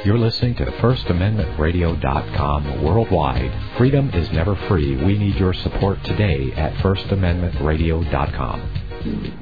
You're listening to FirstAmendmentRadio.com worldwide. Freedom is never free. We need your support today at FirstAmendmentRadio.com.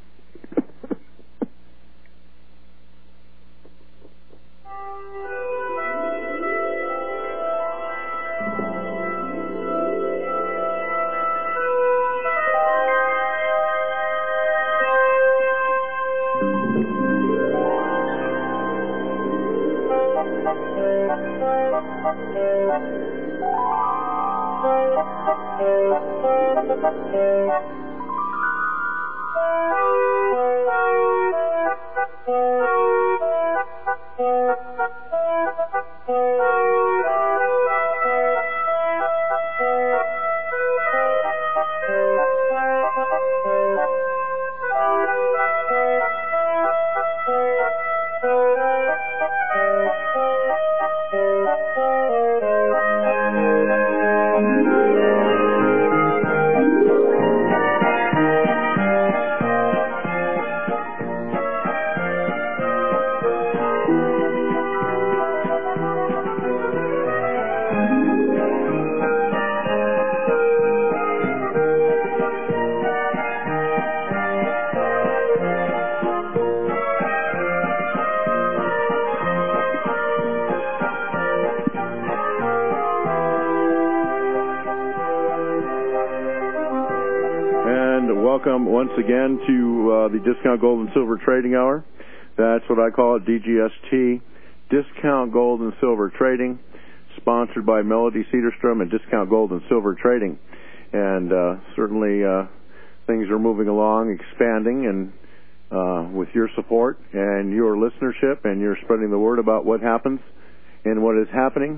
Once again to the Discount Gold and Silver Trading Hour. That's what I call it, DGST, Discount Gold and Silver Trading, sponsored by Melody Cedarstrom and Discount Gold and Silver Trading. And certainly things are moving along, expanding, and with your support and your listenership, and you're spreading the word about what happens and what is happening,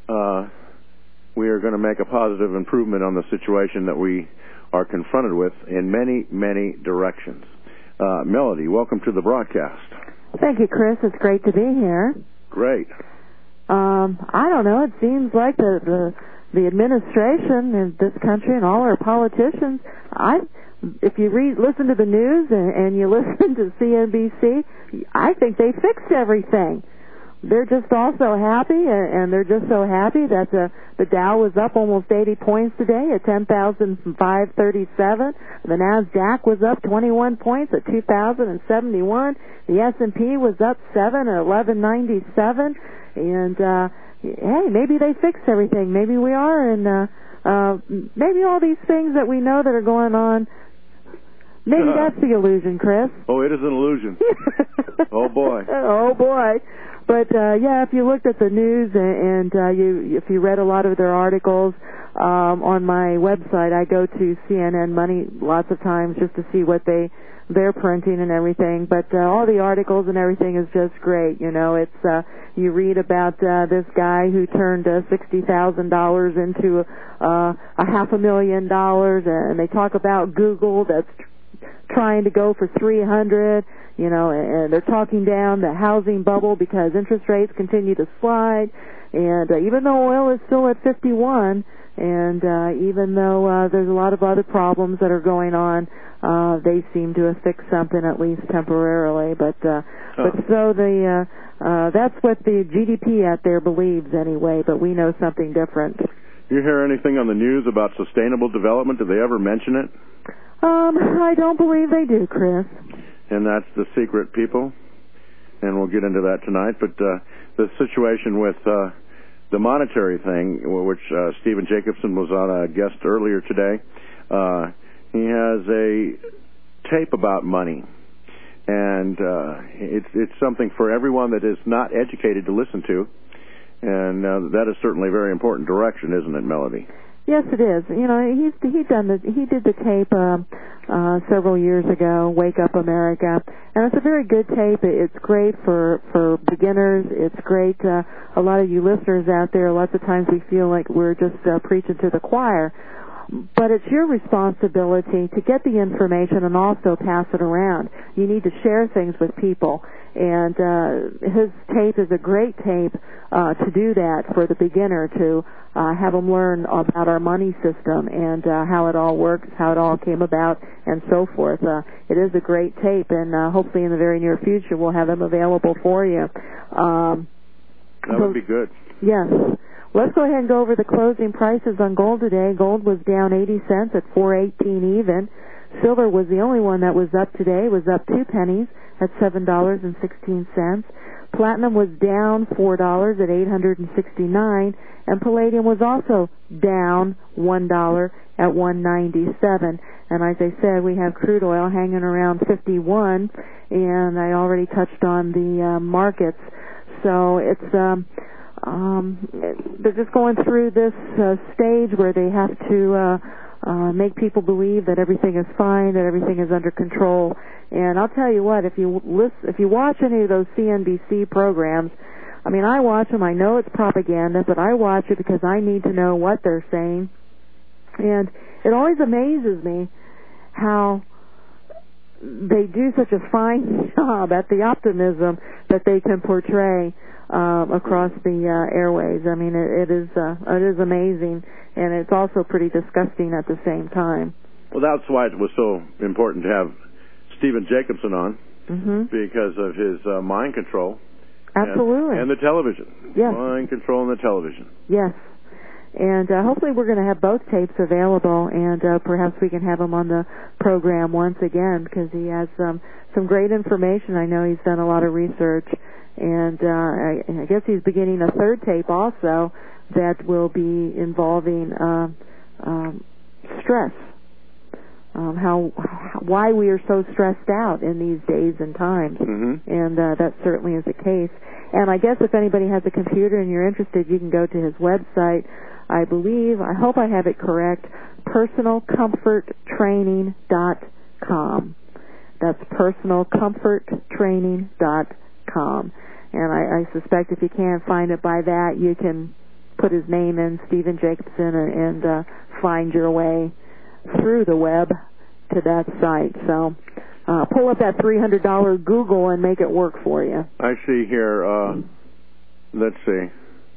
we are going to make a positive improvement on the situation that we are confronted with in many, many directions. Melody, welcome to the broadcast. Thank you, Chris. It's great to be here. Great. I don't know. It seems like the administration in this country and all our politicians, if you listen to the news and you listen to CNBC, I think they fixed everything. They're just all so happy, and they're just so happy that the Dow was up almost 80 points today at 10,537. The NASDAQ was up 21 points at 2,071. The S&P was up 7 at 1197. And hey, maybe they fixed everything. Maybe we are, and maybe all these things that we know that are going on. Maybe that's the illusion, Chris. Oh, it is an illusion. Oh boy. Oh boy. But yeah, if you looked at the news and if you read a lot of their articles on my website, I go to CNN Money lots of times just to see what they're printing and everything. But all the articles and everything is just great. You know, it's you read about this guy who turned $60,000 into $500,000, and they talk about Google that's trying to go for 300. You know, and they're talking down the housing bubble because interest rates continue to slide. And even though oil is still at 51, and even though there's a lot of other problems that are going on, they seem to have fixed something at least temporarily. But so that's what the GDP out there believes anyway. But we know something different. You hear anything on the news about sustainable development? Do they ever mention it? I don't believe they do, Chris. And that's the secret, people, and we'll get into that tonight. But the situation with the monetary thing, which Stephen Jacobson was on a guest earlier today, he has a tape about money, and it's something for everyone that is not educated to listen to, and that is certainly a very important direction, isn't it, Melody? Yes, it is. You know, he did the tape several years ago, Wake Up America, and it's a very good tape. It's great for beginners. It's great. A lot of you listeners out there, lots of times we feel like we're just preaching to the choir. But it's your responsibility to get the information and also pass it around. You need to share things with people. And his tape is a great tape to do that for the beginner, to have them learn about our money system and how it all works, how it all came about, and so forth. It is a great tape, and hopefully in the very near future we'll have them available for you. That would be good. Yes. Let's go ahead and go over the closing prices on gold today. Gold was down 80 cents at $4.18 even. Silver was the only one that was up today. It was up 2 pennies at $7.16. Platinum was down $4 at $869, and palladium was also down $1 at $1.97. And as I said, we have crude oil hanging around 51, and I already touched on the markets. So it's they're just going through this stage where they have to make people believe that everything is fine, that everything is under control. And I'll tell you what, if you watch any of those CNBC programs, I mean, I watch them. I know it's propaganda, but I watch it because I need to know what they're saying. And it always amazes me how they do such a fine job at the optimism that they can portray across the airways. I mean, it is amazing, and it's also pretty disgusting at the same time. Well, that's why it was so important to have Stephen Jacobson on, because of his mind control. Absolutely. And the television. Yes. Mind control and the television. Yes. And hopefully we're going to have both tapes available, and perhaps we can have him on the program once again, because he has some great information. I know he's done a lot of research, and I guess he's beginning a third tape also that will be involving stress, why we are so stressed out in these days and times, and that certainly is the case. And I guess if anybody has a computer and you're interested, you can go to his website. I hope I have it correct, personalcomforttraining.com. That's personalcomforttraining.com. And I suspect if you can't find it by that, you can put his name in, Stephen Jacobson, and find your way through the web to that site. So pull up that $300 Google and make it work for you. I see here, let's see,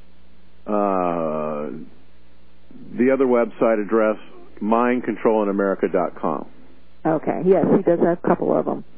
the other website address, mindcontrolinamerica.com. Okay, yes, he does have a couple of them.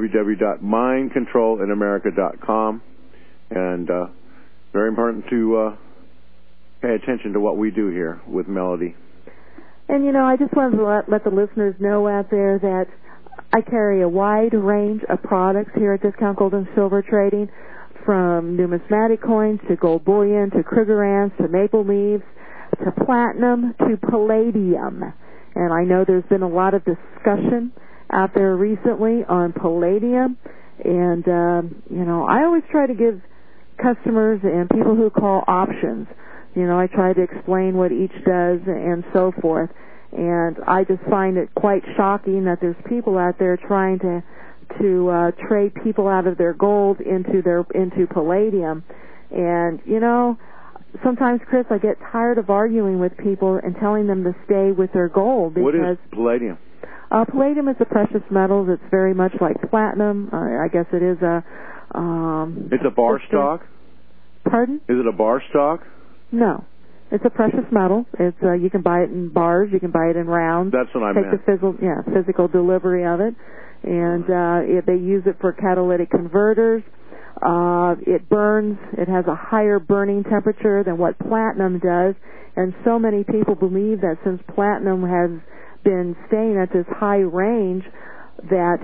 www.mindcontrolinamerica.com. And very important to pay attention to what we do here with Melody. And, you know, I just wanted to let the listeners know out there that I carry a wide range of products here at Discount Gold and Silver Trading, from numismatic coins to gold bullion to Krugerrands to maple leaves to platinum to palladium. And I know there's been a lot of discussion out there recently on palladium. And, you know, I always try to give customers and people who call options. You know, I try to explain what each does and so forth. And I just find it quite shocking that there's people out there trying to trade people out of their gold into palladium. And, you know, sometimes, Chris, I get tired of arguing with people and telling them to stay with their gold. Because what is palladium? Palladium is a precious metal. It's very much like platinum. I guess it is a... it's a bar stock? Pardon? Is it a bar stock? No. It's a precious metal. It's you can buy it in bars. You can buy it in rounds. That's what I meant. Take the physical delivery of it. And they use it for catalytic converters. It burns. It has a higher burning temperature than what platinum does. And so many people believe that since platinum has been staying at this high range, that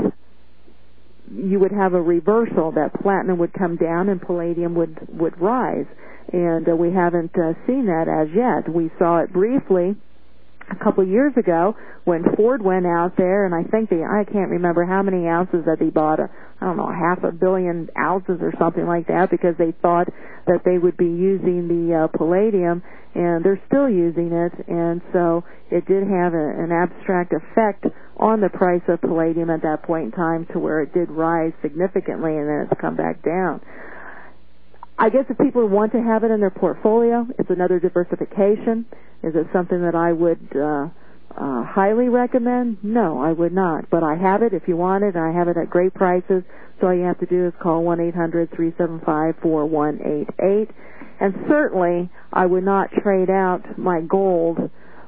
you would have a reversal, that platinum would come down and palladium would rise. And we haven't seen that as yet. We saw it briefly a couple of years ago when Ford went out there, and I can't remember how many ounces that they bought, I don't know, 500 million ounces or something like that, because they thought that they would be using the palladium, and they're still using it, and so it did have an abstract effect on the price of palladium at that point in time, to where it did rise significantly, and then it's come back down. I guess if people want to have it in their portfolio, it's another diversification. Is it something that I would highly recommend? No, I would not. But I have it if you want it, and I have it at great prices. So all you have to do is call 1-800-375-4188. And certainly, I would not trade out my gold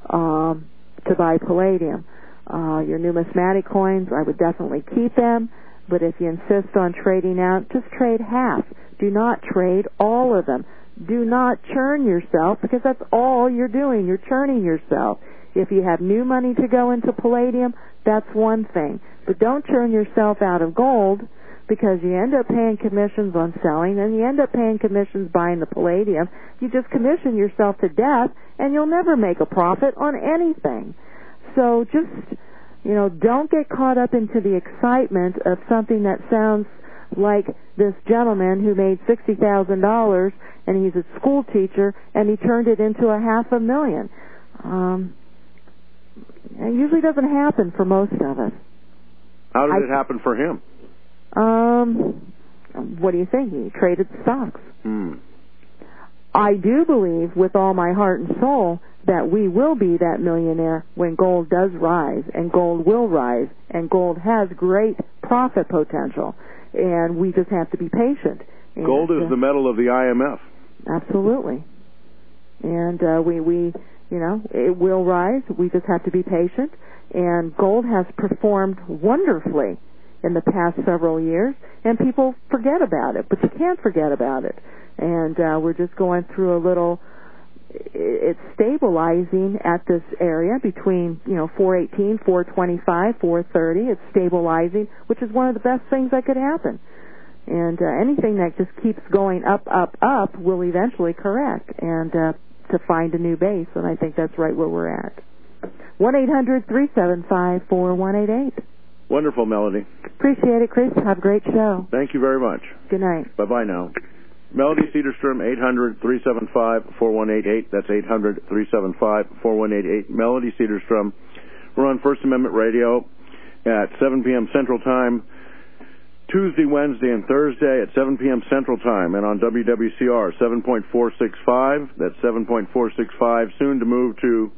to buy palladium. Your numismatic coins, I would definitely keep them. But if you insist on trading out, just trade half. Do not trade all of them. Do not churn yourself, because that's all you're doing. You're churning yourself. If you have new money to go into palladium, that's one thing. But don't churn yourself out of gold, because you end up paying commissions on selling, and you end up paying commissions buying the palladium. You just commission yourself to death, and you'll never make a profit on anything. So just, don't get caught up into the excitement of something that sounds like this gentleman who made $60,000, and he's a school teacher, and he turned it into $500,000. It usually doesn't happen for most of us. How did it happen for him? What do you think? He traded stocks. I do believe with all my heart and soul that we will be that millionaire when gold does rise, and gold will rise, and gold has great profit potential, and we just have to be patient. And, gold is the metal of the IMF. Absolutely. And it will rise. We just have to be patient. And gold has performed wonderfully in the past several years, and people forget about it, but you can't forget about it. And we're just going through a little, it's stabilizing at this area between, 418, 425, 430. It's stabilizing, which is one of the best things that could happen. And anything that just keeps going up, up, up will eventually correct and to find a new base, and I think that's right where we're at. 1-800-375-4188. Wonderful, Melody. Appreciate it, Chris. Have a great show. Thank you very much. Good night. Bye-bye now. Melody Cedarstrom, 800-375-4188. That's 800-375-4188. Melody Cedarstrom. We're on First Amendment Radio at 7 p.m. Central Time, Tuesday, Wednesday, and Thursday at 7 p.m. Central Time, and on WWCR 7.465. That's 7.465. Soon to move to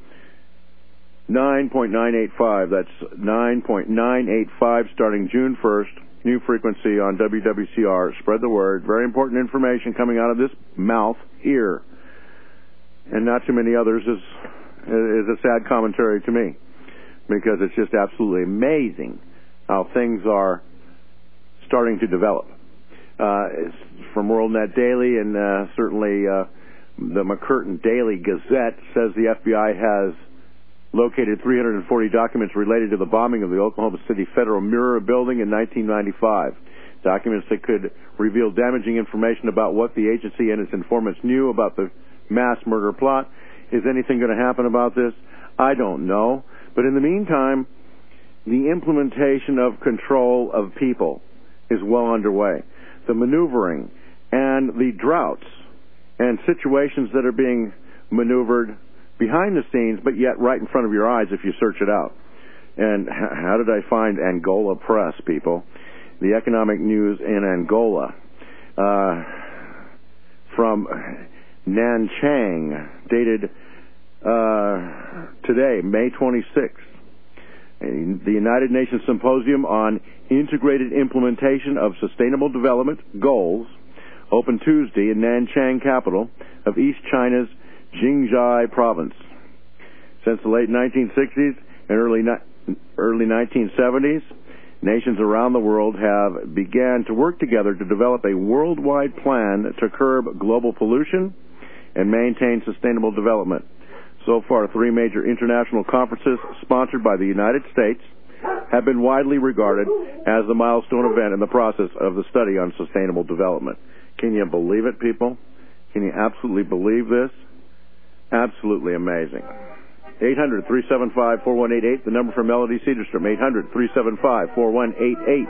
9.985. That's 9.985 starting June 1st. New frequency on WWCR. Spread the word. Very important information coming out of this mouth here. And not too many others is a sad commentary to me, because it's just absolutely amazing how things are starting to develop. From WorldNet Daily, and certainly the McCurtain Daily Gazette says the FBI has located 340 documents related to the bombing of the Oklahoma City Federal Mirror Building in 1995. Documents that could reveal damaging information about what the agency and its informants knew about the mass murder plot. Is anything going to happen about this? I don't know. But in the meantime, the implementation of control of people is well underway. The maneuvering and the droughts and situations that are being maneuvered behind the scenes, but yet right in front of your eyes if you search it out. And how did I find Angola Press, people? The economic news in Angola. From Nanchang, dated today, May 26th. The United Nations Symposium on Integrated Implementation of Sustainable Development Goals opened Tuesday in Nanchang, capital of East China's Qinghai province. Since the late 1960s and early 1970s, nations around the world have began to work together to develop a worldwide plan to curb global pollution and maintain sustainable development. So far, 3 major international conferences sponsored by the United States have been widely regarded as the milestone event in the process of the study on sustainable development. Can you believe it, people? Can you absolutely believe this? Absolutely amazing. 800-375-4188, the number for Melody Cedarstrom, 800-375-4188.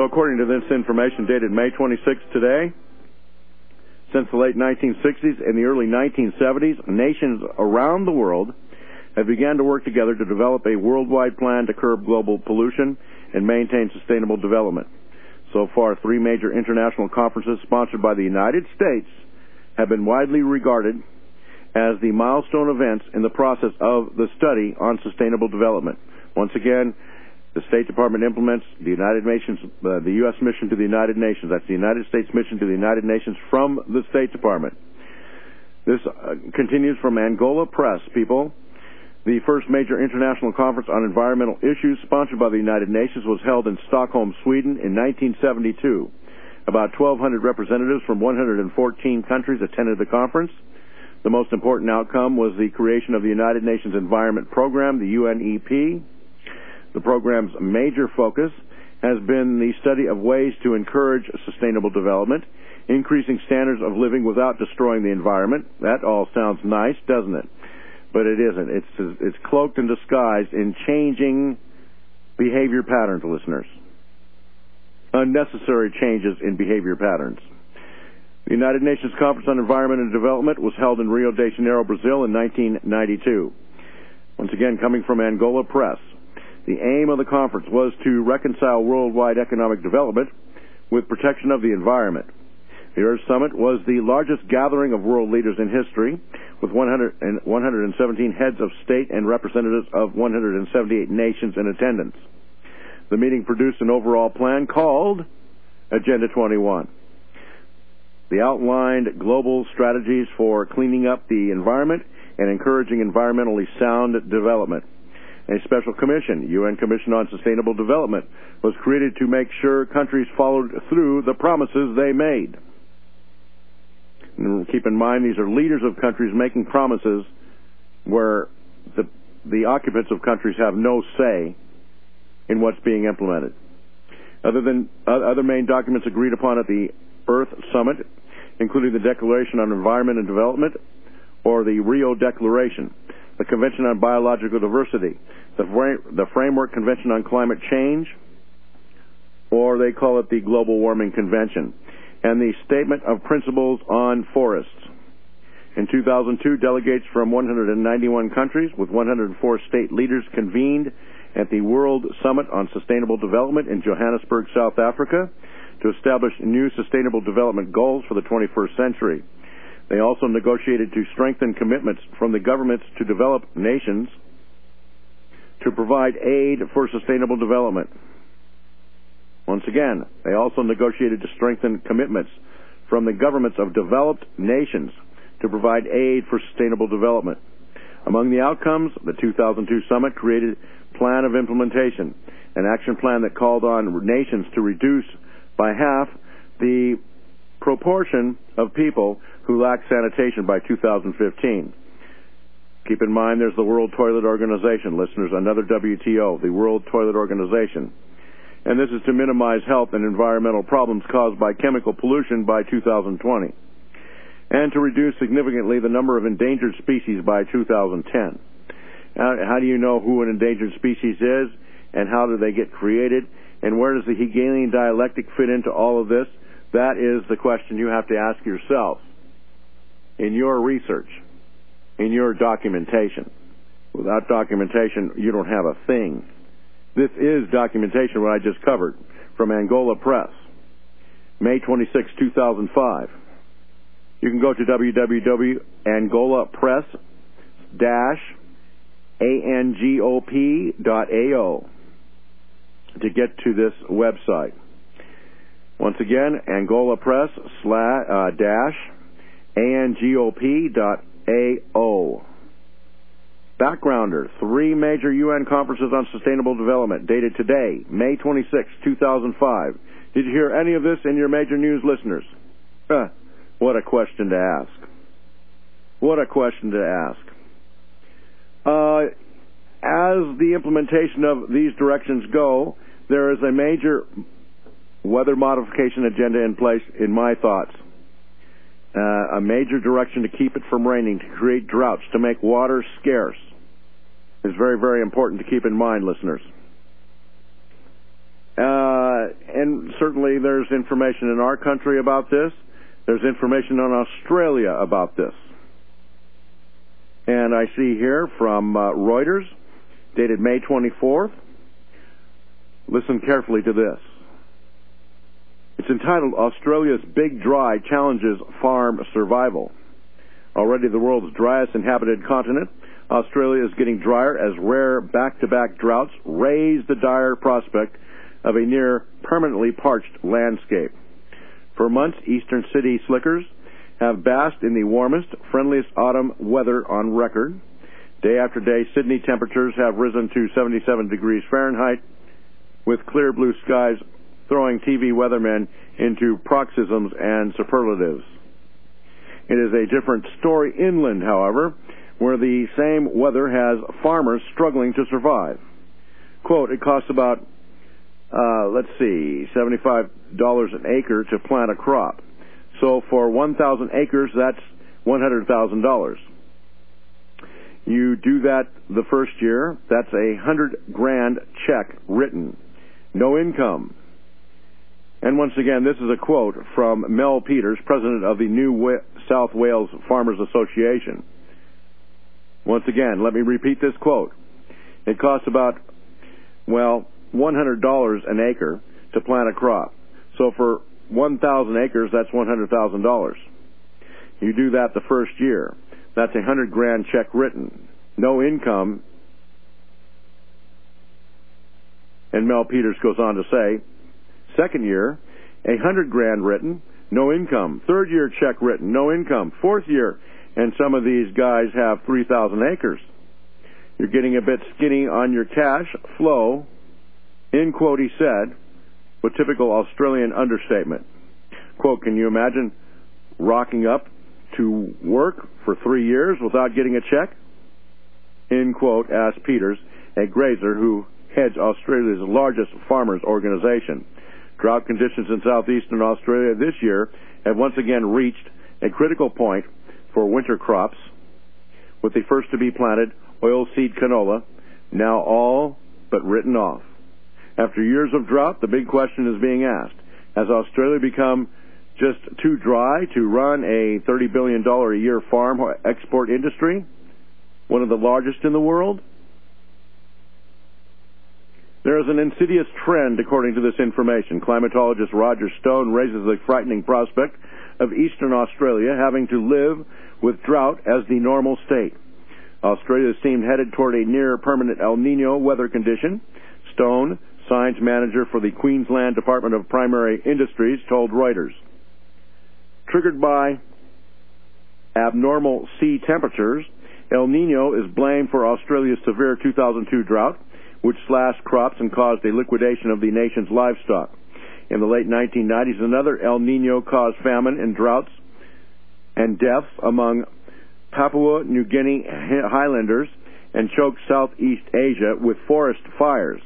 according to this information dated May 26th today, since the late 1960s and the early 1970s, nations around the world have begun to work together to develop a worldwide plan to curb global pollution and maintain sustainable development. So far, 3 major international conferences sponsored by the United States have been widely regarded as the milestone events in the process of the study on sustainable development. Once again, the State Department implements the United Nations, the U.S. mission to the United Nations. That's the United States mission to the United Nations from the State Department. This continues from Angola Press, people. The first major international conference on environmental issues sponsored by the United Nations was held in Stockholm, Sweden in 1972. About 1,200 representatives from 114 countries attended the conference. The most important outcome was the creation of the United Nations Environment Program, the UNEP. The program's major focus has been the study of ways to encourage sustainable development, increasing standards of living without destroying the environment. That all sounds nice, doesn't it? But it isn't. It's cloaked and disguised in changing behavior patterns, listeners. Unnecessary changes in behavior patterns. The United Nations Conference on Environment and Development was held in Rio de Janeiro, Brazil in 1992. Once again, coming from Angola Press. The aim of the conference was to reconcile worldwide economic development with protection of the environment. The Earth Summit was the largest gathering of world leaders in history, with 117 heads of state and representatives of 178 nations in attendance. The meeting produced an overall plan called Agenda 21. The outlined global strategies for cleaning up the environment and encouraging environmentally sound development. A special commission, UN Commission on Sustainable Development, was created to make sure countries followed through the promises they made. And keep in mind, these are leaders of countries making promises where the occupants of countries have no say in what's being implemented. Other main documents agreed upon at the Earth Summit, including the Declaration on Environment and Development, or the Rio Declaration, the Convention on Biological Diversity, the Framework Convention on Climate Change, or they call it the Global Warming Convention, and the Statement of Principles on Forests. In 2002, delegates from 191 countries with 104 state leaders convened at the World Summit on Sustainable Development in Johannesburg, South Africa, to establish new sustainable development goals for the 21st century. They also negotiated to strengthen commitments from the governments to develop nations to provide aid for sustainable development. Once again, they also negotiated to strengthen commitments from the governments of developed nations to provide aid for sustainable development. Among the outcomes, the 2002 summit created a plan of implementation, an action plan that called on nations to reduce by half the proportion of people who lack sanitation by 2015. Keep in mind, there's the World Toilet Organization, listeners, another WTO, the World Toilet Organization. And this is to minimize health and environmental problems caused by chemical pollution by 2020, and to reduce significantly the number of endangered species by 2010. How do you know who an endangered species is, and how do they get created, and where does the Hegelian dialectic fit into all of this? That is the question you have to ask yourself in your research, in your documentation. Without documentation, you don't have a thing. This is documentation, what I just covered, from Angola Press, May 26, 2005. You can go to www.angolapress-angop.ao to get to this website. Once again, Angola Press-angop.ao. Backgrounder, 3 major UN conferences on sustainable development, dated today, May 26, 2005. Did you hear any of this in your major news, listeners? What a question to ask. What a question to ask. As the implementation of these directions go, there is a major weather modification agenda in place, in my thoughts. A major direction to keep it from raining, to create droughts, to make water scarce, is very, very important to keep in mind, listeners. And certainly there's information in our country about this. There's information on Australia about this. And I see here from Reuters, dated May 24th. Listen carefully to this. It's entitled, Australia's Big Dry Challenges Farm Survival. Already the world's driest inhabited continent, Australia is getting drier as rare back-to-back droughts raise the dire prospect of a near permanently parched landscape. For months, eastern city slickers have basked in the warmest, friendliest autumn weather on record. Day after day, Sydney temperatures have risen to 77 degrees Fahrenheit, with clear blue skies throwing TV weathermen into paroxysms and superlatives. It is a different story inland, however, where the same weather has farmers struggling to survive. Quote, it costs about, $75 an acre to plant a crop. So for 1,000 acres, that's $100,000. You do that the first year, that's $100,000 check written. No income. And once again, this is a quote from Mel Peters, president of the New South Wales Farmers Association. Once again, let me repeat this quote. It costs about, $100 an acre to plant a crop. So for 1,000 acres, that's $100,000. You do that the first year. That's $100,000 check written. No income. And Mel Peters goes on to say, second year, $100,000 written, no income. Third year check written, no income. Fourth year, and some of these guys have 3,000 acres. You're getting a bit skinny on your cash flow, in quote, he said, with typical Australian understatement. Quote, can you imagine rocking up to work for 3 years without getting a check? In quote, asked Peters, a grazer who heads Australia's largest farmers organization. Drought conditions in southeastern Australia this year have once again reached a critical point for winter crops, with the first to be planted, oilseed canola, now all but written off. After years of drought, the big question is being asked, has Australia become just too dry to run a $30 billion a year farm export industry, one of the largest in the world? There is an insidious trend, according to this information. Climatologist Roger Stone raises the frightening prospect of eastern Australia having to live with drought as the normal state. Australia seemed headed toward a near-permanent El Nino weather condition. Stone, science manager for the Queensland Department of Primary Industries, told Reuters. Triggered by abnormal sea temperatures, El Nino is blamed for Australia's severe 2002 drought, which slashed crops and caused a liquidation of the nation's livestock. In the late 1990s, another El Nino caused famine and droughts and deaths among Papua New Guinea highlanders and choked Southeast Asia with forest fires.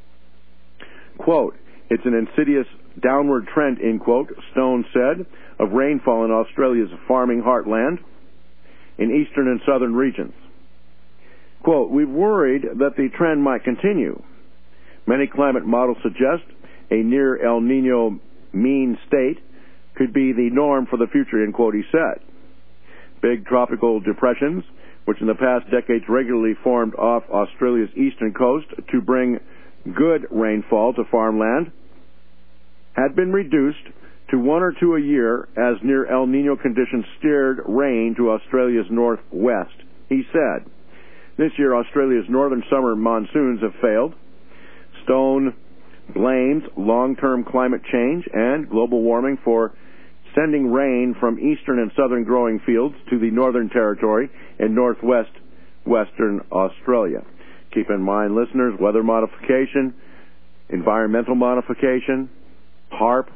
Quote, it's an insidious downward trend, end quote, Stone said, of rainfall in Australia's farming heartland in eastern and southern regions. Quote, we've worried that the trend might continue. Many climate models suggest a near El Nino mean state could be the norm for the future, end quote, he said. Big tropical depressions, which in the past decades regularly formed off Australia's eastern coast to bring good rainfall to farmland, had been reduced to 1 or 2 a year as near El Nino conditions steered rain to Australia's northwest, he said. This year, Australia's northern summer monsoons have failed. Stone blames long-term climate change and global warming for sending rain from eastern and southern growing fields to the Northern Territory and northwest Western Australia. Keep in mind, listeners, weather modification, environmental modification, HARP,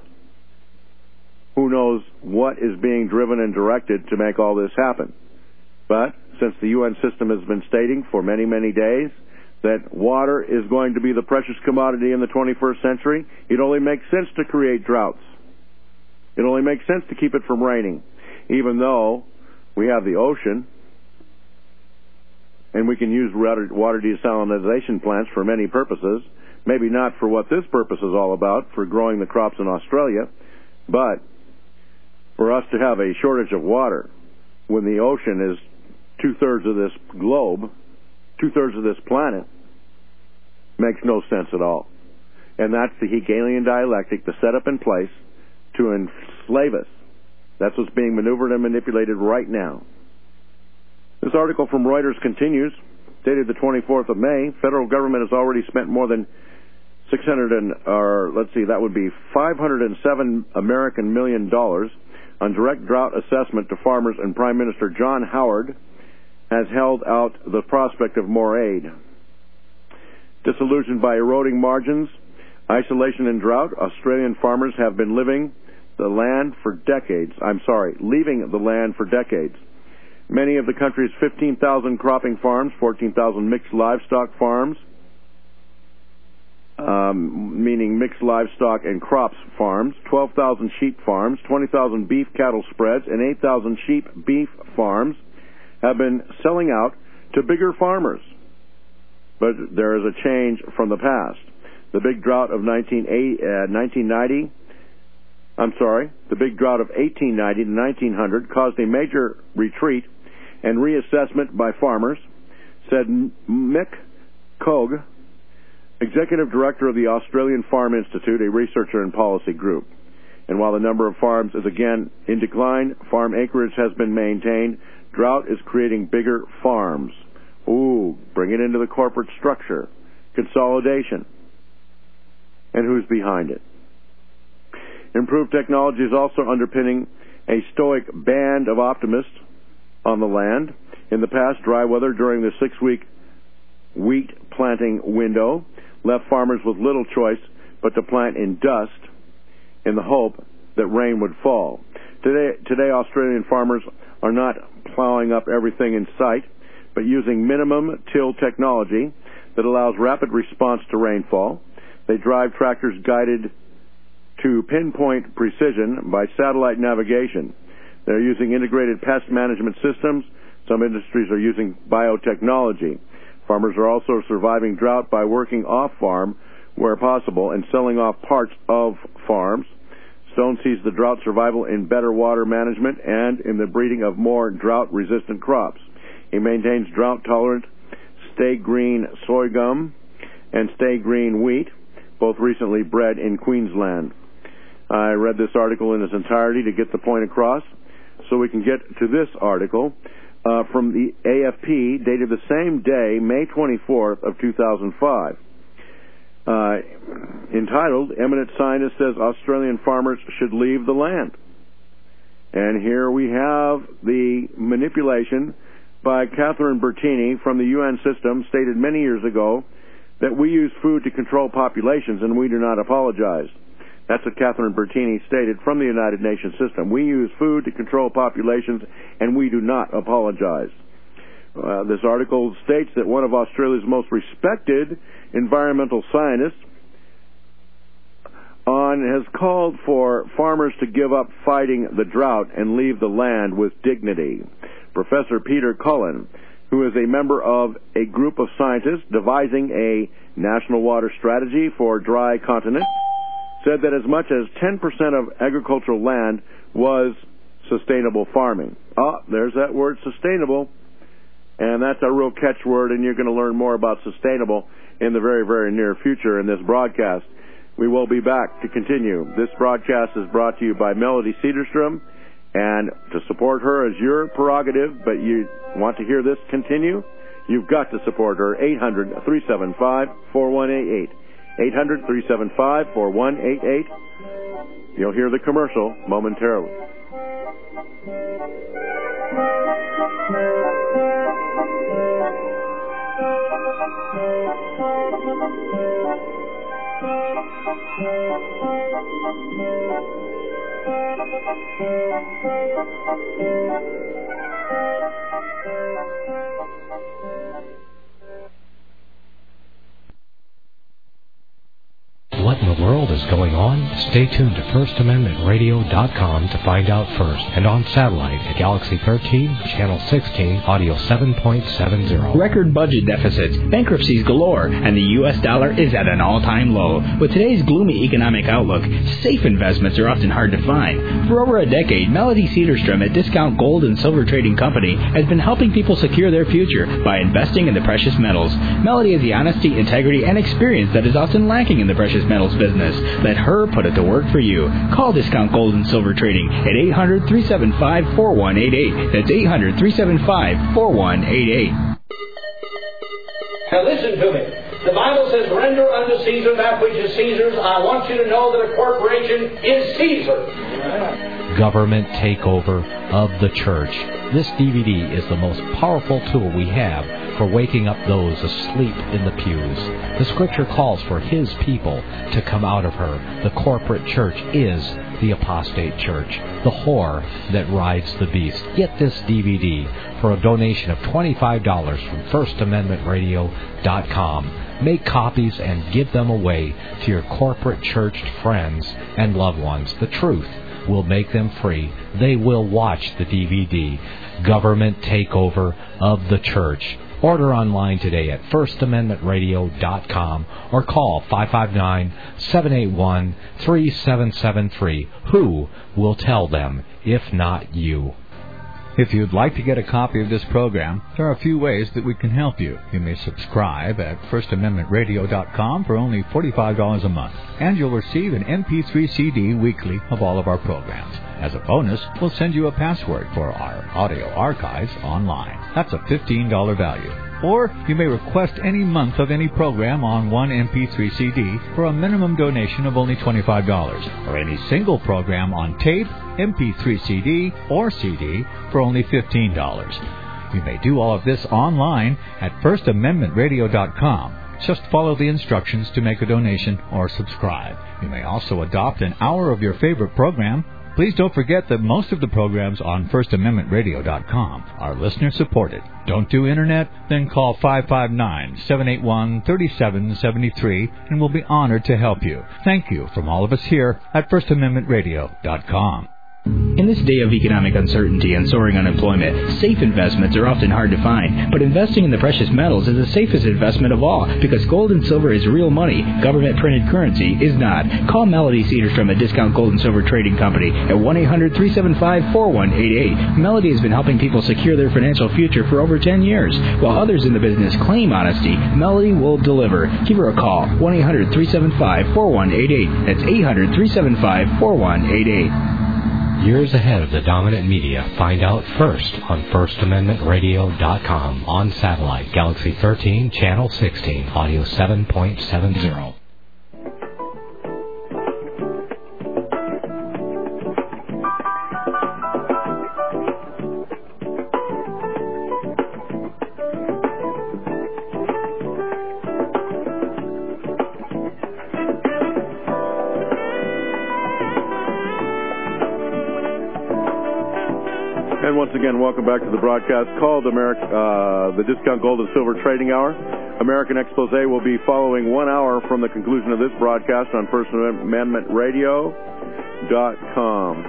who knows what is being driven and directed to make all this happen. But since the UN system has been stating for many, many days that water is going to be the precious commodity in the 21st century, it only makes sense to create droughts. It only makes sense to keep it from raining, even though we have the ocean and we can use water desalination plants for many purposes. Maybe not for what this purpose is all about, for growing the crops in Australia, but for us to have a shortage of water when the ocean is two-thirds of this globe, two-thirds of this planet, makes no sense at all. And that's the Hegelian dialectic, the setup in place to enslave us. That's what's being maneuvered and manipulated right now. This article from Reuters continues, dated the 24th of May. Federal government has already spent more than $507 American million on direct drought assessment to farmers, and Prime Minister John Howard has held out the prospect of more aid. Disillusioned by eroding margins, isolation, and drought, Australian farmers have been leaving the land for decades. Many of the country's 15,000 cropping farms, 14,000 mixed livestock farms, meaning mixed livestock and crops farms, 12,000 sheep farms, 20,000 beef cattle spreads, and 8,000 sheep beef farms have been selling out to bigger farmers. But there is a change from the past. The big drought of 1890 to 1900 caused a major retreat and reassessment by farmers, said Mick Cogue, Executive Director of the Australian Farm Institute, a researcher and policy group. And while the number of farms is again in decline, farm acreage has been maintained. Drought is creating bigger farms. Ooh, bring it into the corporate structure. Consolidation. And who's behind it? Improved technology is also underpinning a stoic band of optimists on the land. In the past, dry weather during the 6-week wheat planting window left farmers with little choice but to plant in dust in the hope that rain would fall. Today, Australian farmers are not plowing up everything in sight, but using minimum till technology that allows rapid response to rainfall. They drive tractors guided to pinpoint precision by satellite navigation. They're using integrated pest management systems. Some industries are using biotechnology. Farmers are also surviving drought by working off-farm where possible and selling off parts of farms. Stone sees the drought survival in better water management and in the breeding of more drought-resistant crops. He maintains drought-tolerant Stay Green sorghum and Stay Green wheat, both recently bred in Queensland. I read this article in its entirety to get the point across, so we can get to this article from the AFP, dated the same day, May 24th of 2005. Entitled, Eminent Scientist Says Australian Farmers Should Leave the Land. And here we have the manipulation by Catherine Bertini from the UN system, stated many years ago that we use food to control populations and we do not apologize. That's what Catherine Bertini stated from the United Nations system. We use food to control populations and we do not apologize. This article states that one of Australia's most respected environmental scientists has called for farmers to give up fighting the drought and leave the land with dignity. Professor Peter Cullen, who is a member of a group of scientists devising a national water strategy for dry continent, said that as much as 10% of agricultural land was sustainable farming. There's that word, sustainable. And that's a real catchword, and you're going to learn more about sustainable in the very, very near future in this broadcast. We will be back to continue. This broadcast is brought to you by Melody Cedarstrom, and to support her is your prerogative, but you want to hear this continue? You've got to support her. 800-375-4188. 800-375-4188. You'll hear the commercial momentarily. what in the world is going on? Stay tuned to FirstAmendmentRadio.com to find out first, and on satellite at Galaxy 13, Channel 16, Audio 7.70. Record budget deficits, bankruptcies galore, and the U.S. dollar is at an all-time low. With today's gloomy economic outlook, safe investments are often hard to find. For over a decade, Melody Cedarstrom at Discount Gold and Silver Trading Company has been helping people secure their future by investing in the precious metals. Melody has the honesty, integrity, and experience that is often lacking in the precious metals business. Let her put it to work for you. Call Discount Gold and Silver Trading at 800-375-4188. That's 800-375-4188. Now listen to me. The Bible says, render unto Caesar that which is Caesar's. I want you to know that a corporation is Caesar. Government takeover of the church. This DVD is the most powerful tool we have for waking up those asleep in the pews. The Scripture calls for His people to come out of her. The corporate church is the apostate church, the whore that rides the beast. Get this DVD for a donation of $25 from FirstAmendmentRadio.com. Make copies and give them away to your corporate church friends and loved ones. The truth will make them free. They will watch the DVD, Government Takeover of the Church. Order online today at FirstAmendmentRadio.com or call 559-781-3773. Who will tell them if not you? If you'd like to get a copy of this program, there are a few ways that we can help you. You may subscribe at FirstAmendmentRadio.com for only $45 a month, and you'll receive an MP3 CD weekly of all of our programs. As a bonus, we'll send you a password for our audio archives online. That's a $15 value. Or you may request any month of any program on one MP3 CD for a minimum donation of only $25, or any single program on tape, MP3 CD, or CD for only $15. You may do all of this online at FirstAmendmentRadio.com. Just follow the instructions to make a donation or subscribe. You may also adopt an hour of your favorite program. Please don't forget that most of the programs on FirstAmendmentRadio.com are listener-supported. Don't do Internet? Then call 559-781-3773 and we'll be honored to help you. Thank you from all of us here at FirstAmendmentRadio.com. In this day of economic uncertainty and soaring unemployment, safe investments are often hard to find, but investing in the precious metals is the safest investment of all, because gold and silver is real money. Government-printed currency is not. Call Melody Cedarstrom at Discount Gold and Silver Trading Company at 1-800-375-4188. Melody has been helping people secure their financial future for over 10 years. While others in the business claim honesty, Melody will deliver. Give her a call, 1-800-375-4188. That's 800-375-4188. Years ahead of the dominant media. Find out first on FirstAmendmentRadio.com. On satellite, Galaxy 13, Channel 16, Audio 7.70. And once again, welcome back to the broadcast called the Discount Gold and Silver Trading Hour. American Expose will be following 1 hour from the conclusion of this broadcast on FirstAmendmentRadio.com.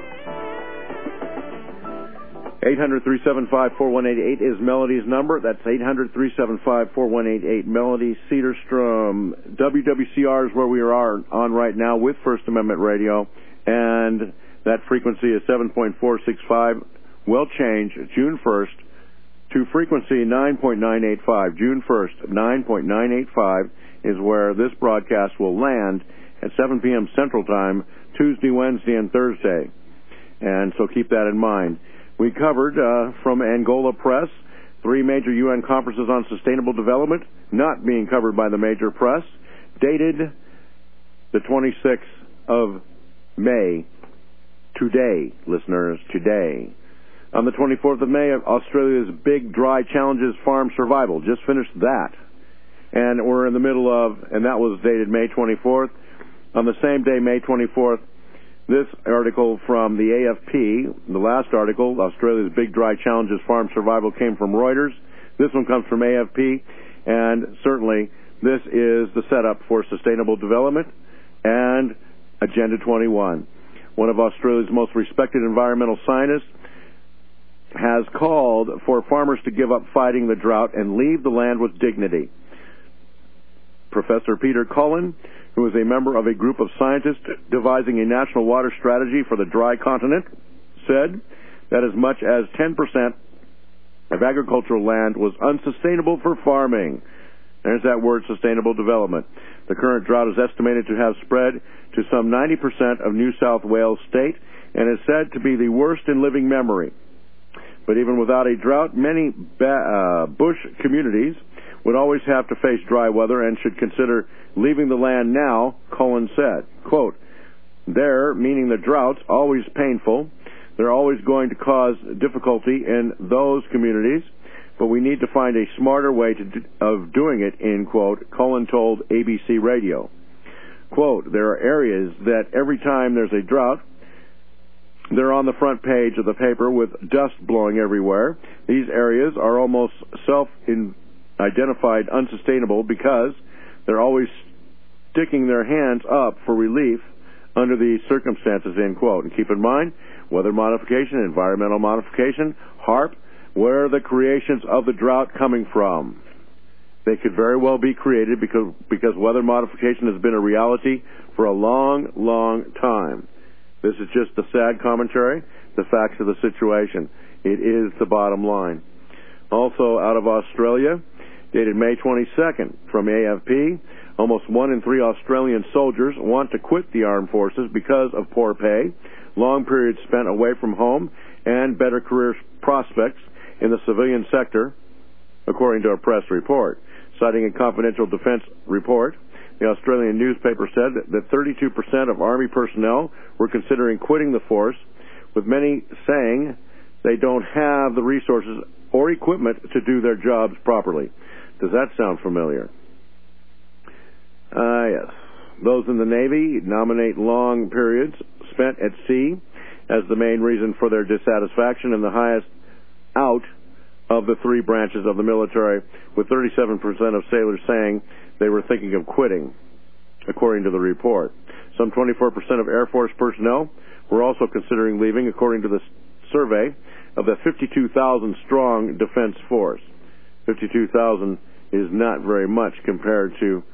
800-375-4188 is Melody's number. That's 800-375-4188. Melody Cedarstrom. WWCR is where we are on right now with First Amendment Radio, and that frequency is 7.465. Will change June 1st to frequency 9.985. June 1st, 9.985 is where this broadcast will land at 7 p.m. Central Time, Tuesday, Wednesday, and Thursday. And so keep that in mind. We covered from Angola Press 3 major UN conferences on sustainable development not being covered by the major press, dated the 26th of May. Today, listeners, today. On the 24th of May, Australia's Big Dry Challenges Farm Survival. Just finished that. And we're in the middle of, and that was dated May 24th. On the same day, May 24th, this article from the AFP, the last article, Australia's Big Dry Challenges Farm Survival, came from Reuters. This one comes from AFP. And certainly, this is the setup for sustainable development. and Agenda 21. One of Australia's most respected environmental scientists has called for farmers to give up fighting the drought and leave the land with dignity. Professor Peter Cullen, who is a member of a group of scientists devising a national water strategy for the dry continent, said that as much as 10% of agricultural land was unsustainable for farming. There's that word, sustainable development. The current drought is estimated to have spread to some 90% of New South Wales state and is said to be the worst in living memory. But even without a drought, many bush communities would always have to face dry weather and should consider leaving the land now, Cullen said. Quote, "They're, meaning the droughts, always painful. They're always going to cause difficulty in those communities, but we need to find a smarter way of doing it," end quote, Cullen told ABC Radio. Quote, "There are areas that every time there's a drought, they're on the front page of the paper with dust blowing everywhere. These areas are almost self-identified unsustainable because they're always sticking their hands up for relief under these circumstances," end quote. And keep in mind, weather modification, environmental modification, HAARP, where are the creations of the drought coming from? They could very well be created because weather modification has been a reality for a long, long time. This is just the sad commentary, the facts of the situation. It is the bottom line. Also out of Australia, dated May 22nd, from AFP, almost 1 in 3 Australian soldiers want to quit the armed forces because of poor pay, long periods spent away from home, and better career prospects in the civilian sector, according to a press report. Citing a confidential defense report, the Australian newspaper said that 32% of Army personnel were considering quitting the force, with many saying they don't have the resources or equipment to do their jobs properly. Does that sound familiar? Yes. Those in the Navy nominate long periods spent at sea as the main reason for their dissatisfaction and the highest out of the 3 branches of the military, with 37% of sailors saying they were thinking of quitting, according to the report. Some 24% of Air Force personnel were also considering leaving, according to the survey of the 52,000-strong defense force. 52,000 is not very much compared to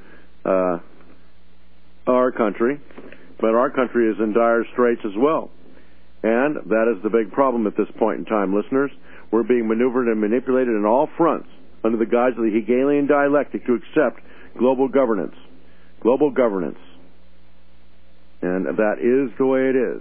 our country, but our country is in dire straits as well. And that is the big problem at this point in time, listeners. We're being maneuvered and manipulated on all fronts under the guise of the Hegelian dialectic to accept global governance. Global governance. And that is the way it is.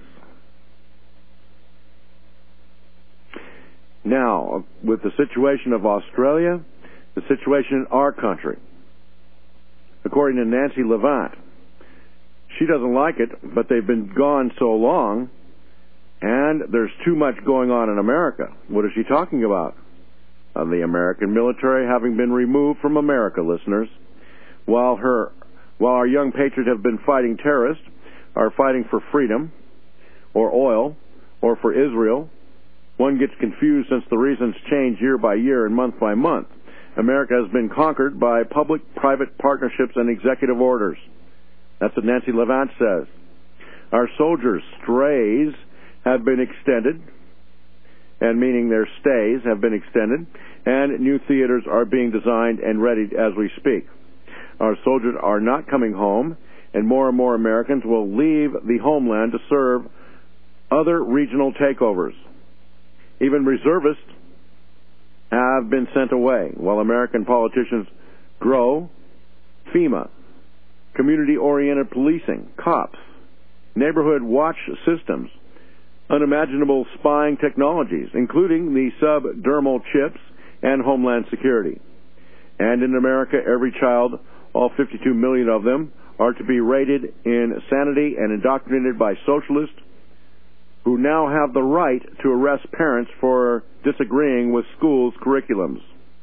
Now, with the situation of Australia, the situation in our country. According to Nancy Levant, she doesn't like it, but they've been gone so long, and there's too much going on in America. What is she talking about? The American military having been removed from America, listeners. While our young patriots have been fighting terrorists, are fighting for freedom, or oil, or for Israel, one gets confused since the reasons change year by year and month by month. America has been conquered by public-private partnerships and executive orders. That's what Nancy Levant says. Our soldiers' strays have been extended, and meaning their stays have been extended, and new theaters are being designed and readied as we speak. Our soldiers are not coming home, and more Americans will leave the homeland to serve other regional takeovers. Even reservists have been sent away, while American politicians grow FEMA, community-oriented policing, cops, neighborhood watch systems, unimaginable spying technologies, including the subdermal chips and Homeland Security. And in America, every child, all 52 million of them, are to be rated in sanity and indoctrinated by socialists who now have the right to arrest parents for disagreeing with schools' curriculums.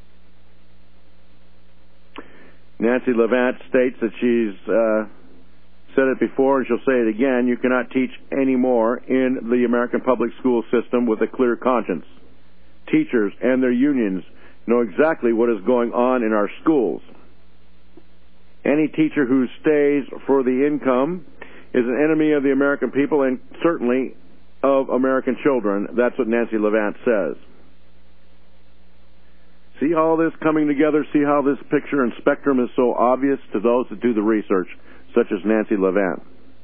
Nancy Levant states that she's said it before and she'll say it again: you cannot teach anymore in the American public school system with a clear conscience. Teachers and their unions know exactly what is going on in our schools. Any teacher who stays for the income is an enemy of the American people and certainly of American children. That's what Nancy Levant says. See all this coming together? See how this picture and spectrum is so obvious to those that do the research, such as Nancy Levant.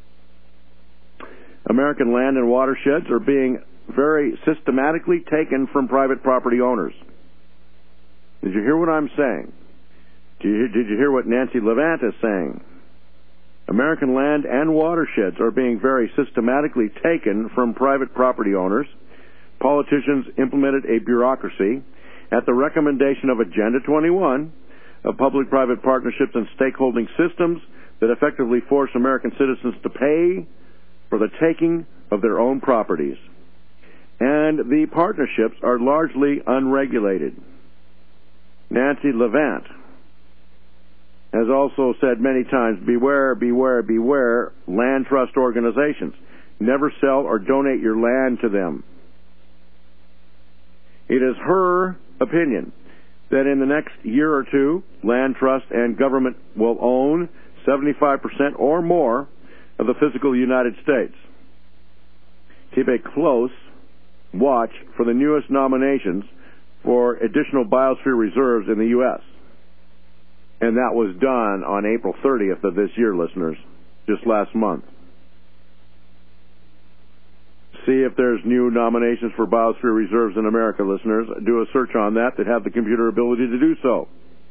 American land and watersheds are being very systematically taken from private property owners. Did you hear what I'm saying? Did you hear what Nancy Levant is saying? American land and watersheds are being very systematically taken from private property owners. Politicians implemented a bureaucracy at the recommendation of Agenda 21 of public-private partnerships and stakeholding systems that effectively force American citizens to pay for the taking of their own properties. And the partnerships are largely unregulated. Nancy Levant has also said many times, beware, beware, beware land trust organizations. Never sell or donate your land to them. It is her opinion that in the next year or two, land trust and government will own 75% or more of the physical United States. Keep a close watch for the newest nominations for additional biosphere reserves in the U.S. And that was done on April 30th of this year, listeners, just last month. See if there's new nominations for biosphere reserves in America, listeners. Do a search on that have the computer ability to do so.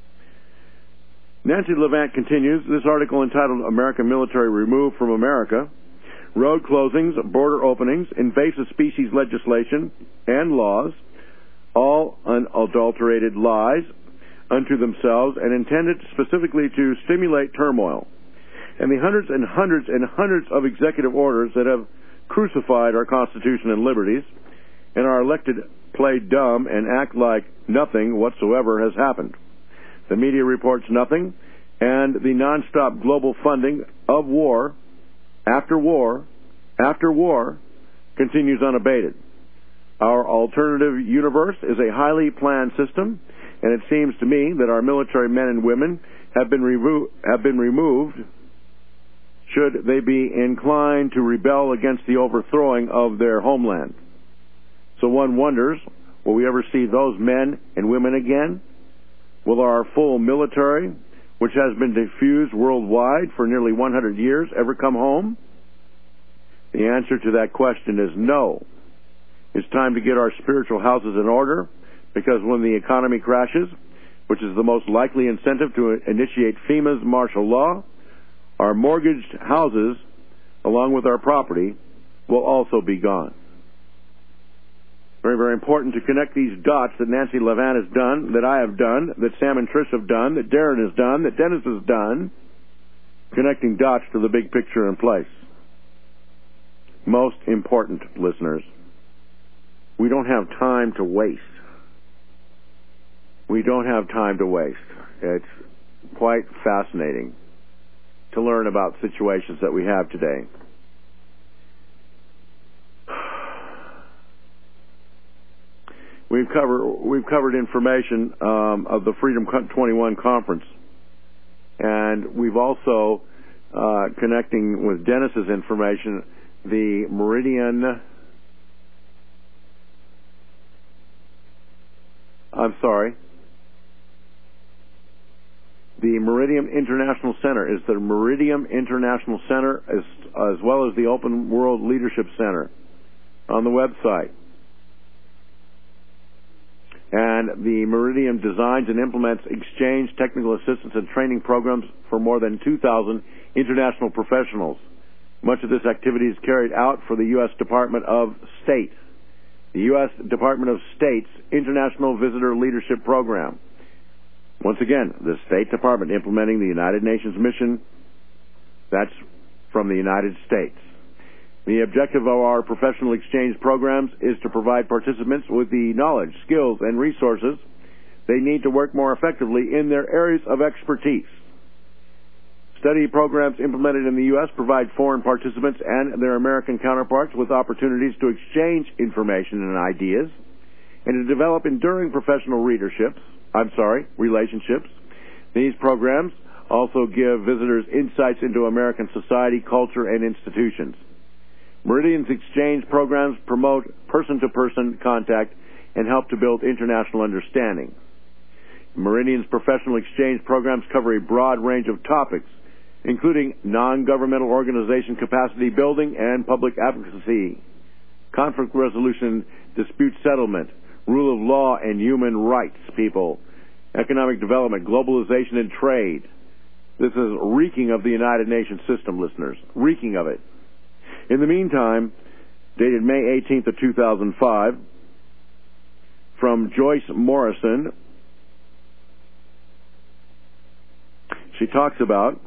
Nancy Levant continues, this article entitled American Military Removed from America, Road Closings, Border Openings, Invasive Species Legislation, and Laws, all unadulterated lies unto themselves and intended specifically to stimulate turmoil. And the hundreds and hundreds and hundreds of executive orders that have crucified our Constitution and liberties, and our elected play dumb and act like nothing whatsoever has happened. The media reports nothing, and the nonstop global funding of war, after war, after war, continues unabated. Our alternative universe is a highly planned system, and it seems to me that our military men and women have been removed should they be inclined to rebel against the overthrowing of their homeland. So one wonders, will we ever see those men and women again? Will our full military, which has been diffused worldwide for nearly 100 years, ever come home? The answer to that question is no. It's time to get our spiritual houses in order, because when the economy crashes, which is the most likely incentive to initiate FEMA's martial law, our mortgaged houses, along with our property, will also be gone. Very, very important to connect these dots that Nancy Levant has done, that I have done, that Sam and Trish have done, that Darren has done, that Dennis has done, connecting dots to the big picture in place. Most important, listeners, we don't have time to waste. We don't have time to waste. It's quite fascinating to learn about situations that we have today. We've covered information of the Freedom 21 conference, and we've also connecting with Dennis's information, the Meridium International Center is the Meridium International Center as well as the Open World Leadership Center on the website. And the Meridium designs and implements exchange, technical assistance, and training programs for more than 2,000 international professionals. Much of this activity is carried out for the U.S. Department of State, the U.S. Department of State's International Visitor Leadership Program. Once again, the State Department implementing the United Nations mission, that's from the United States. The objective of our professional exchange programs is to provide participants with the knowledge, skills, and resources they need to work more effectively in their areas of expertise. Study programs implemented in the U.S. provide foreign participants and their American counterparts with opportunities to exchange information and ideas and to develop enduring professional relationships. These programs also give visitors insights into American society, culture, and institutions. Meridian's exchange programs promote person-to-person contact and help to build international understanding. Meridian's professional exchange programs cover a broad range of topics, including non-governmental organization capacity building and public advocacy, conflict resolution, dispute settlement, rule of law and human rights, economic development, globalization, and trade. This is reeking of the United Nations system, listeners, reeking of it. In the meantime, dated May 18th of 2005, from Joyce Morrison, she talks about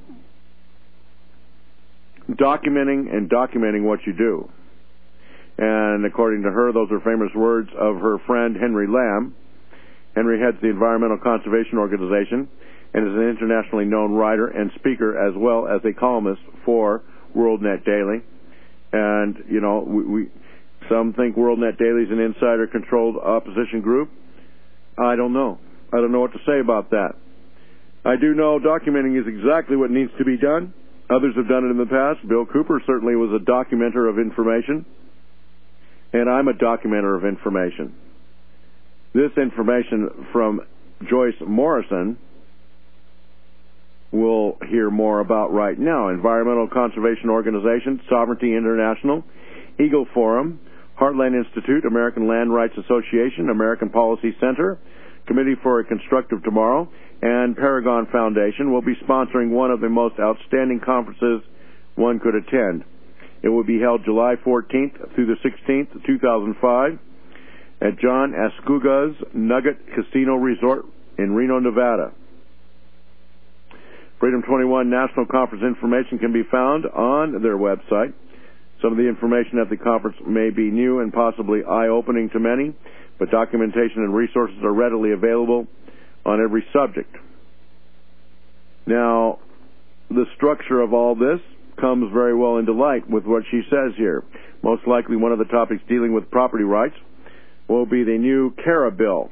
documenting what you do. And according to her, those are famous words of her friend Henry Lamb. Henry heads the Environmental Conservation Organization and is an internationally known writer and speaker, as well as a columnist for WorldNet Daily. And, you know, some think WorldNet Daily is an insider-controlled opposition group. I don't know. I don't know what to say about that. I do know documenting is exactly what needs to be done. Others have done it in the past. Bill Cooper certainly was a documenter of information. And I'm a documenter of information. This information from Joyce Morrison we'll hear more about right now. Environmental Conservation Organization, Sovereignty International, Eagle Forum, Heartland Institute, American Land Rights Association, American Policy Center, Committee for a Constructive Tomorrow, and Paragon Foundation will be sponsoring one of the most outstanding conferences one could attend. It will be held July 14th through the 16th, 2005, at John Ascuga's Nugget Casino Resort in Reno, Nevada. Freedom 21 National Conference information can be found on their website. Some of the information at the conference may be new and possibly eye-opening to many, but documentation and resources are readily available on every subject. Now, the structure of all this comes very well into light with what she says here. Most likely one of the topics dealing with property rights will be the new CARA bill.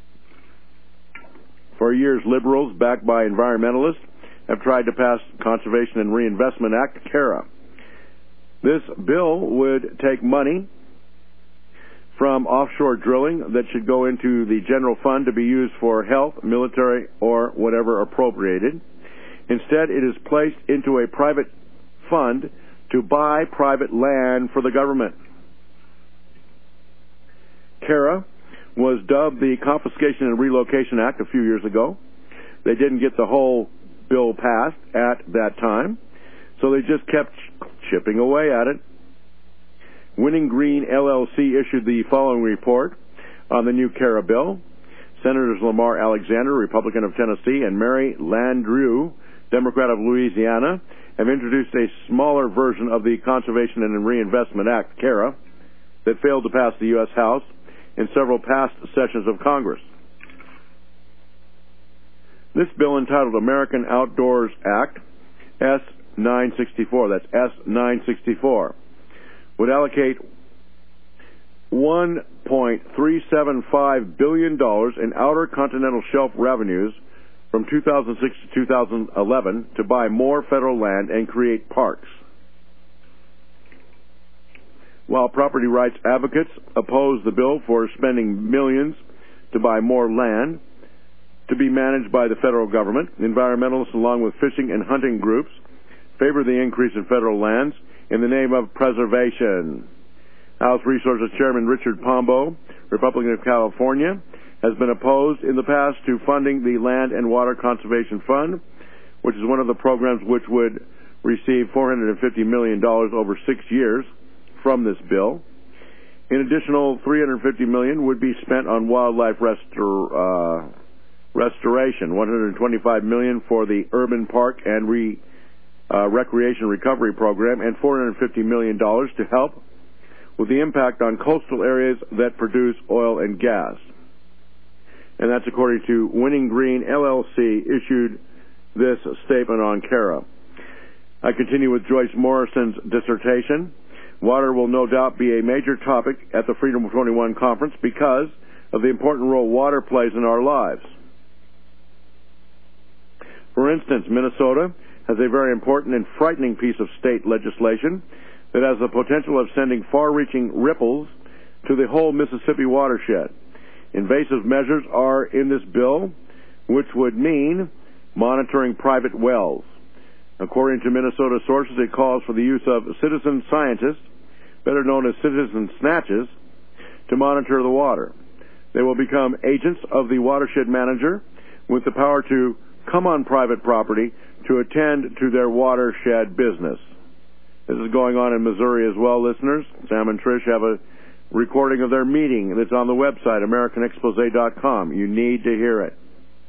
For years, liberals, backed by environmentalists, have tried to pass Conservation and Reinvestment Act, CARA. This bill would take money from offshore drilling that should go into the general fund to be used for health, military, or whatever appropriated. Instead, it is placed into a private fund to buy private land for the government. CARA was dubbed the Confiscation and Relocation Act a few years ago. They didn't get the whole bill passed at that time, so they just kept chipping away at it. Winning Green LLC issued the following report on the new CARA bill. Senators Lamar Alexander, Republican of Tennessee, and Mary Landrieu, Democrat of Louisiana, have introduced a smaller version of the Conservation and Reinvestment Act, CARA, that failed to pass the U.S. House in several past sessions of Congress. This bill, entitled American Outdoors Act, S-964, that's S-964, would allocate $1.375 billion in outer continental shelf revenues from 2006 to 2011 to buy more federal land and create parks. While property rights advocates oppose the bill for spending millions to buy more land to be managed by the federal government, environmentalists along with fishing and hunting groups favor the increase in federal lands in the name of preservation. House Resources Chairman Richard Pombo, Republican of California, has been opposed in the past to funding the Land and Water Conservation Fund, which is one of the programs which would receive $450 million over 6 years from this bill. An additional $350 million would be spent on wildlife restoration, $125 million for the Urban Park and Recreation Recovery Program, and $450 million to help with the impact on coastal areas that produce oil and gas. And that's according to Winning Green LLC, issued this statement on CARA. I continue with Joyce Morrison's dissertation. Water will no doubt be a major topic at the Freedom 21 conference because of the important role water plays in our lives. For instance, Minnesota has a very important and frightening piece of state legislation that has the potential of sending far-reaching ripples to the whole Mississippi watershed. Invasive measures are in this bill, which would mean monitoring private wells. According to Minnesota sources, it calls for the use of citizen scientists, better known as citizen snatches, to monitor the water. They will become agents of the watershed manager with the power to come on private property to attend to their watershed business. This is going on in Missouri as well, listeners. Sam and Trish have a recording of their meeting that's on the website, AmericanExposé.com. You need to hear it.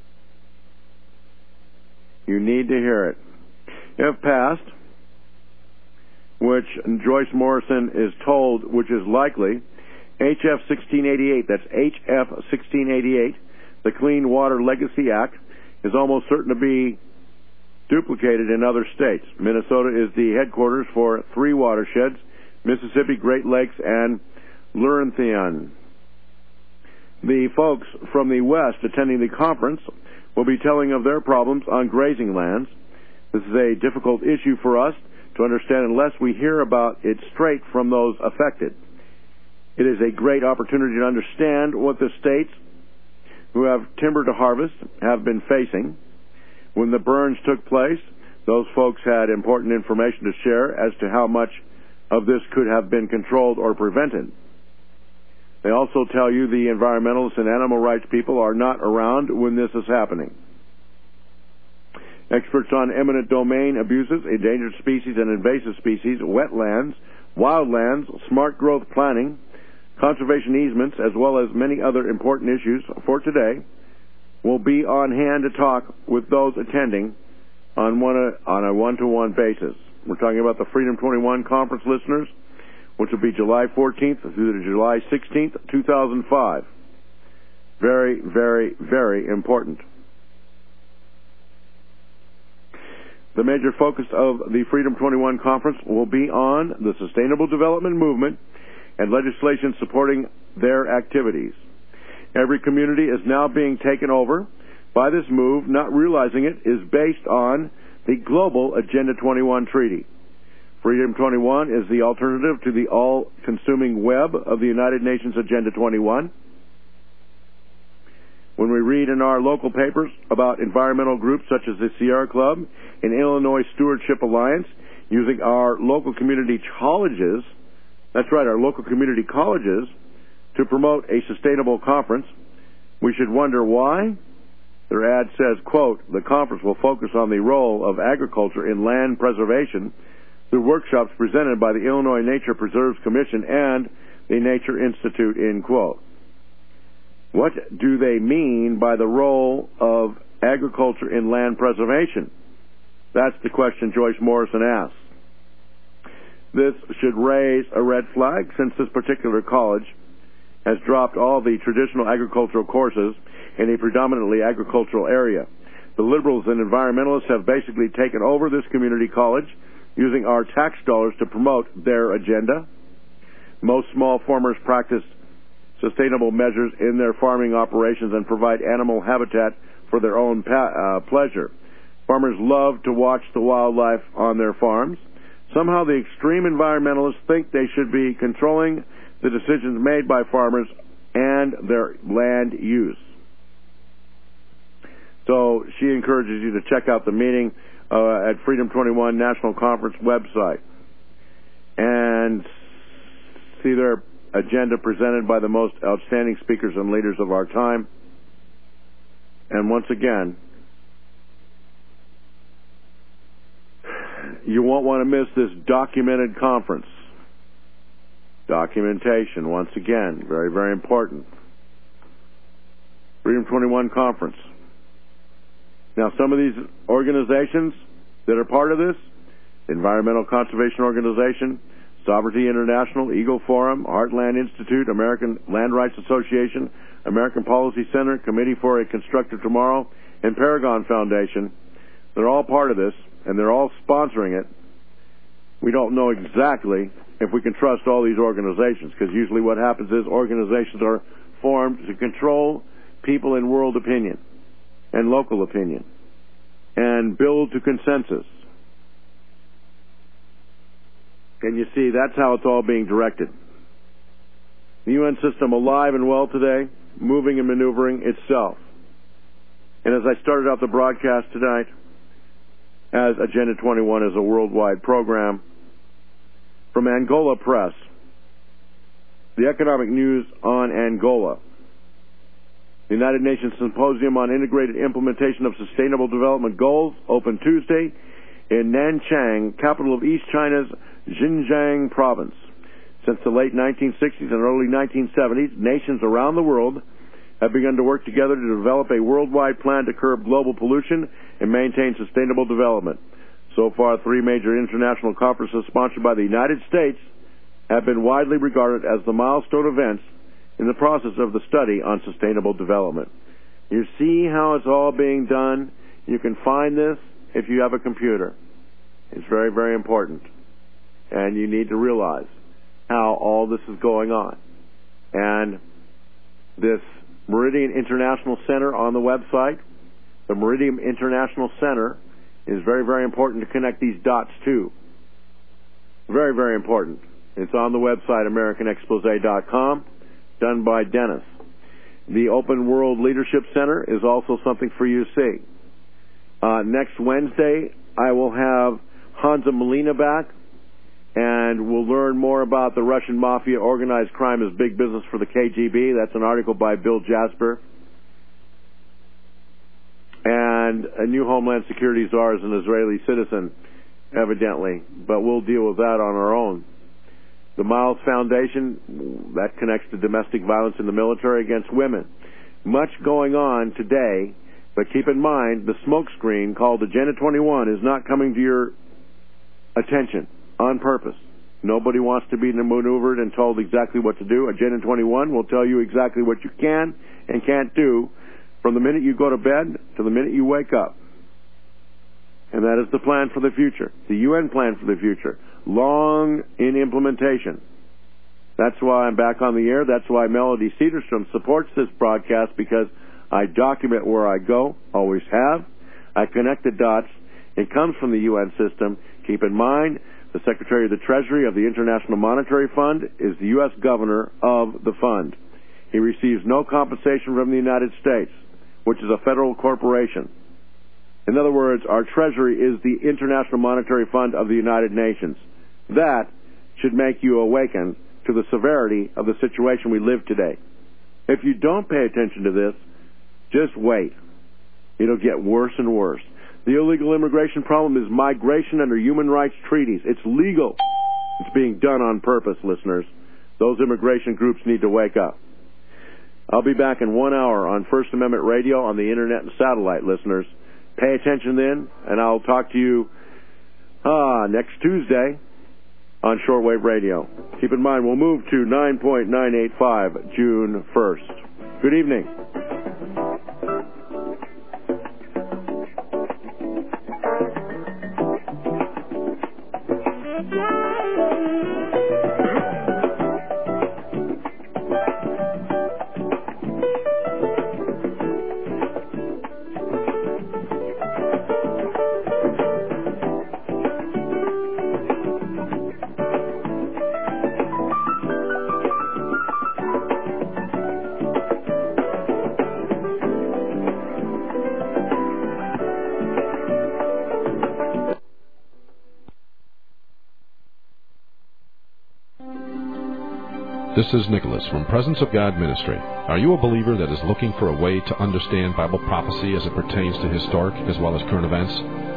You need to hear it. If passed, which Joyce Morrison is told, which is likely, HF 1688, that's HF 1688, the Clean Water Legacy Act, is almost certain to be duplicated in other states. Minnesota is the headquarters for 3 watersheds, Mississippi, Great Lakes, and Laurentian. The folks from the West attending the conference will be telling of their problems on grazing lands. This is a difficult issue for us to understand unless we hear about it straight from those affected. It is a great opportunity to understand what the states who have timber to harvest have been facing. When the burns took place, those folks had important information to share as to how much of this could have been controlled or prevented. They also tell you the environmentalists and animal rights people are not around when this is happening. Experts on eminent domain abuses, endangered species and invasive species, wetlands, wildlands, smart growth planning, conservation easements, as well as many other important issues for today, will be on hand to talk with those attending on a one-to-one basis. We're talking about the Freedom 21 conference, listeners, which will be July 14th through to July 16th, 2005. Very, very, very important. The major focus of the Freedom 21 conference will be on the Sustainable Development Movement and legislation supporting their activities. Every community is now being taken over by this move, not realizing it is based on the global Agenda 21 treaty. Freedom 21 is the alternative to the all-consuming web of the United Nations Agenda 21. When we read in our local papers about environmental groups such as the Sierra Club and Illinois Stewardship Alliance using our local community colleges, that's right, our local community colleges, to promote a sustainable conference, we should wonder why. Their ad says, quote, the conference will focus on the role of agriculture in land preservation through workshops presented by the Illinois Nature Preserves Commission and the Nature Institute, end quote. What do they mean by the role of agriculture in land preservation? That's the question Joyce Morrison asks. This should raise a red flag since this particular college has dropped all the traditional agricultural courses in a predominantly agricultural area. The liberals and environmentalists have basically taken over this community college using our tax dollars to promote their agenda. Most small farmers practice sustainable measures in their farming operations and provide animal habitat for their own pleasure. Farmers love to watch the wildlife on their farms. Somehow the extreme environmentalists think they should be controlling the decisions made by farmers and their land use. So she encourages you to check out the meeting at Freedom 21 National Conference website and see their agenda presented by the most outstanding speakers and leaders of our time. And once again, you won't want to miss this documented conference. Documentation, once again, very, very important. Freedom 21 conference. Now, some of these organizations that are part of this, Environmental Conservation Organization, Sovereignty International, Eagle Forum, Heartland Institute, American Land Rights Association, American Policy Center, Committee for a Constructive Tomorrow, and Paragon Foundation, they're all part of this, and they're all sponsoring it. We don't know exactly if we can trust all these organizations, because usually what happens is organizations are formed to control people in world opinion and local opinion. And and build to consensus. And you see, that's how it's all being directed. The UN system alive and well today, moving and maneuvering itself. And as I started out the broadcast tonight, as Agenda 21 is a worldwide program, from Angola Press, the economic news on Angola. The United Nations Symposium on Integrated Implementation of Sustainable Development Goals opened Tuesday in Nanchang, capital of East China's Xinjiang province. Since the late 1960s and early 1970s, nations around the world have begun to work together to develop a worldwide plan to curb global pollution and maintain sustainable development. So far, 3 major international conferences sponsored by the United States have been widely regarded as the milestone events in the process of the study on sustainable development. You see how it's all being done? You can find this if you have a computer. It's very, very important. And you need to realize how all this is going on. And this Meridian International Center on the website, the Meridian International Center, is very, very important to connect these dots to. Very, very important. It's on the website, AmericanExpose.com, done by Dennis. The Open World Leadership Center is also something for you to see. Next Wednesday, I will have Hansa Molina back, and we'll learn more about the Russian Mafia organized crime as big business for the KGB. That's an article by Bill Jasper. And a new Homeland Security czar is an Israeli citizen, evidently, but we'll deal with that on our own. The Miles Foundation, that connects to domestic violence in the military against women. Much going on today, but keep in mind the smokescreen called Agenda 21 is not coming to your attention on purpose. Nobody wants to be maneuvered and told exactly what to do. Agenda 21 will tell you exactly what you can and can't do from the minute you go to bed to the minute you wake up. And that is the plan for the future, the UN plan for the future, long in implementation. That's why I'm back on the air. That's why Melody Cedarstrom supports this broadcast, because I document where I go, always have. I connect the dots. It comes from the UN system. Keep in mind, the Secretary of the Treasury of the International Monetary Fund is the U.S. governor of the fund. He receives no compensation from the United States, which is a federal corporation. In other words, our Treasury is the International Monetary Fund of the United Nations. That should make you awaken to the severity of the situation we live today. If you don't pay attention to this, just wait. It'll get worse and worse. The illegal immigration problem is migration under human rights treaties. It's legal. It's being done on purpose, listeners. Those immigration groups need to wake up. I'll be back in 1 hour on First Amendment Radio on the Internet and satellite, listeners. Pay attention then, and I'll talk to you next Tuesday on shortwave radio. Keep in mind, we'll move to 9.985 June 1st. Good evening. This is Nicholas from Presence of God Ministry. Are you a believer that is looking for a way to understand Bible prophecy as it pertains to historic as well as current events?